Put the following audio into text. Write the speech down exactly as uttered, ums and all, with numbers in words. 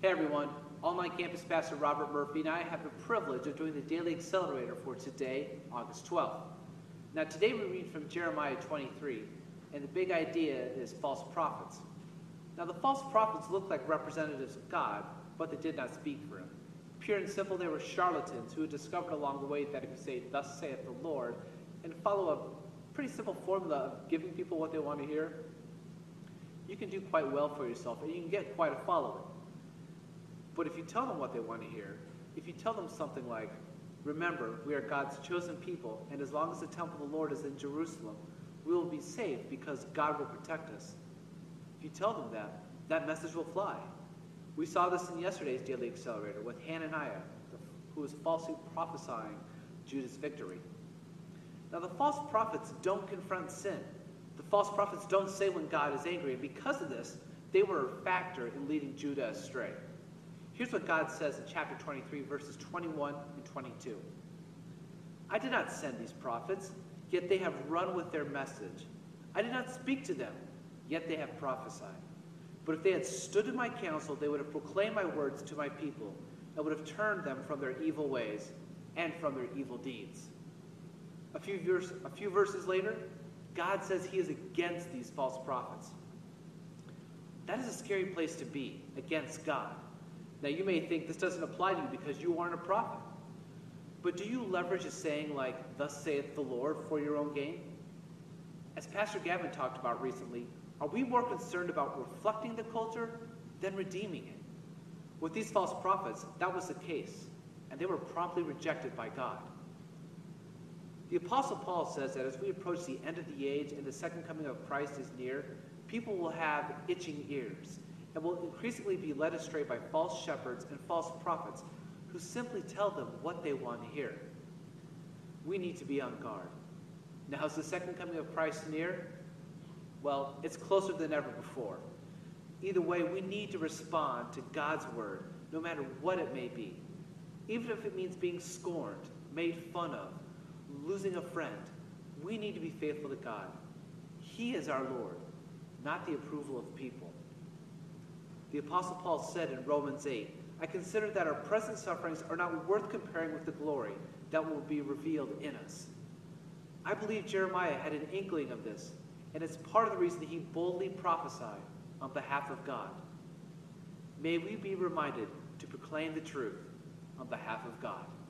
Hey everyone, online campus pastor Robert Murphy and I have the privilege of doing the Daily Accelerator for today, August twelfth. Now today we read from Jeremiah twenty-three, and the big idea is false prophets. Now the false prophets looked like representatives of God, but they did not speak for him. Pure and simple, they were charlatans who had discovered along the way that if you say, "Thus saith the Lord," and follow a pretty simple formula of giving people what they want to hear, you can do quite well for yourself and you can get quite a following. But if you tell them what they want to hear, if you tell them something like, "Remember, we are God's chosen people, and as long as the temple of the Lord is in Jerusalem, we will be safe because God will protect us." If you tell them that, that message will fly. We saw this in yesterday's Daily Accelerator with Hananiah, who was falsely prophesying Judah's victory. Now the false prophets don't confront sin. The false prophets don't say when God is angry, and because of this, they were a factor in leading Judah astray. Here's what God says in chapter twenty-three, verses twenty-one and twenty-two. "I did not send these prophets, yet they have run with their message. I did not speak to them, yet they have prophesied. But if they had stood in my counsel, they would have proclaimed my words to my people, and would have turned them from their evil ways and from their evil deeds." A few, verse, a few verses later, God says he is against these false prophets. That is a scary place to be, against God. Now you may think this doesn't apply to you because you aren't a prophet. But do you leverage a saying like, "Thus saith the Lord," for your own gain? As Pastor Gavin talked about recently, are we more concerned about reflecting the culture than redeeming it? With these false prophets, that was the case, and they were promptly rejected by God. The Apostle Paul says that as we approach the end of the age and the second coming of Christ is near, people will have itching ears and will increasingly be led astray by false shepherds and false prophets who simply tell them what they want to hear. We need to be on guard. Now, is the second coming of Christ near? Well, it's closer than ever before. Either way, we need to respond to God's word, no matter what it may be. Even if it means being scorned, made fun of, losing a friend, we need to be faithful to God. He is our Lord, not the approval of people. The Apostle Paul said in Romans eight, "I consider that our present sufferings are not worth comparing with the glory that will be revealed in us." I believe Jeremiah had an inkling of this, and it's part of the reason he boldly prophesied on behalf of God. May we be reminded to proclaim the truth on behalf of God.